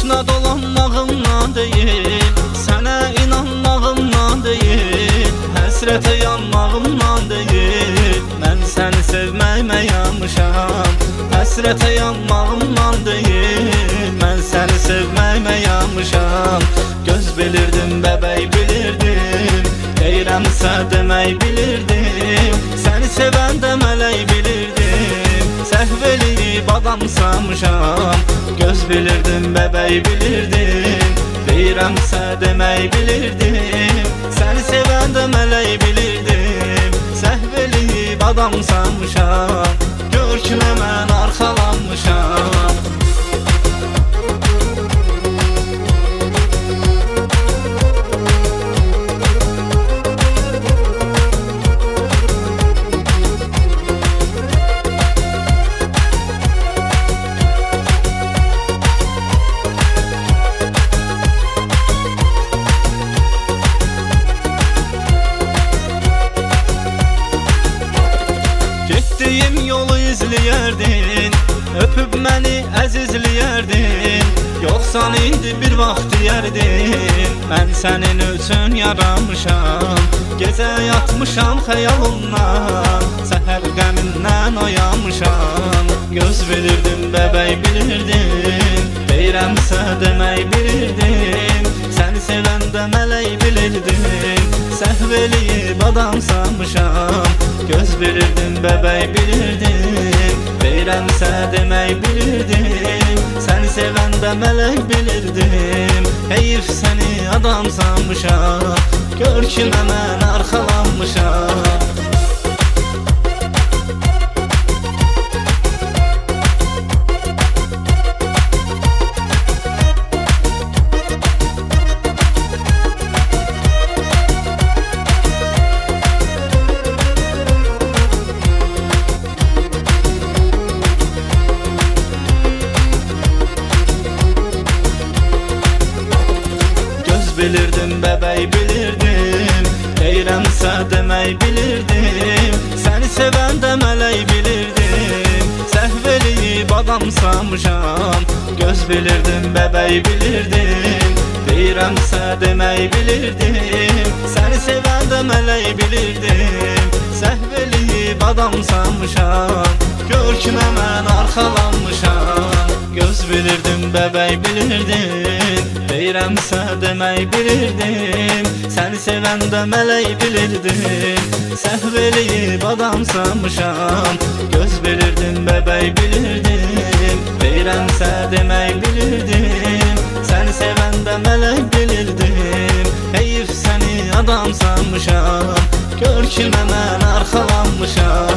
Başına dolanmağımdan deyil, sənə inanmağımdan deyil, həsrətə yanmağımdan deyil, mən səni sevməyimə yanmışam. Həsrətə yanmağımdan deyil, mən səni sevməyimə yanmışam. Göz bilirdim, bəbəy bilirdim, deyirəmsə demək bilirdim, səni sevəndə mələk bilirdim, səhv eləyib adam sanmışam. Göz bilirdim, bəbəy bilirdim, deyirəmsə demək bilirdim, səni sevəndə mələk bilirdim, səhv eləyib adam sanmışam. Gör ki mən arxalanmışam. Getdiyim yolu izləyərdin, öpüb məni əzizləyərdin, yoxsan indi bir vaxt deyərdin, mən sənin üçün yaranmışam. Gecə yatmışam xəyalımdan, səhər qəmindən oyanmışam. Göz bilirdim, bəbəy bilirdim, deyirəmsə demək bilirdim, səni sevəndə mələk bilirdim, səhv eləyib adam sanmışam. Göz bilirdim, bəbəy bilirdim, deyirəmsə demək bilirdim, səni sevəndə mələk bilirdim, heyif səni adam sanmışam. Gör ki mən arxalanmışam. Bilirdim, bəbəy bilirdim, deyirəmsə demək bilirdim, səni sevəndə mələk bilirdim, səhv eləyib adam sanmışam. Göz bilirdim, bəbəy bilirdim, deyirəmsə demək bilirdim, səni sevəndə mələk bilirdim, səhv eləyib adam sanmışam. Gör ki mən arxalanmışam. Göz bilirdim, bəbəy bilirdim, deyirəmsə demək bilirdim, səni sevəndə mələk bilirdim, səhv eləyib adam sanmışam. Göz bilirdim, bəbəy bilirdim, deyirəmsə demək bilirdim, səni sevəndə mələk bilirdim, heyif səni adam sanmışam. Gör ki mən arxalanmışam.